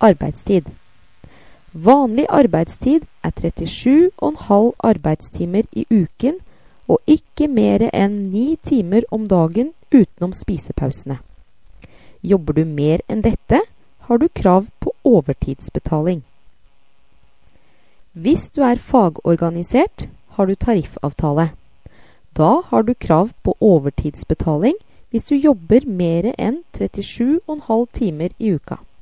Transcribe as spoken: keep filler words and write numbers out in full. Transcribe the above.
arbeidstid. Vanlig arbeidstid er trettisju komma fem arbeidstimer i uken, og ikke mer enn ni timer om dagen utenom spisepausene. Jobber du mer enn dette, har du krav på overtidsbetaling. Hvis du er fagorganisert, har du tariffavtale. Da har du krav på overtidsbetaling hvis du jobber mer enn trettisju komma fem timer i uka.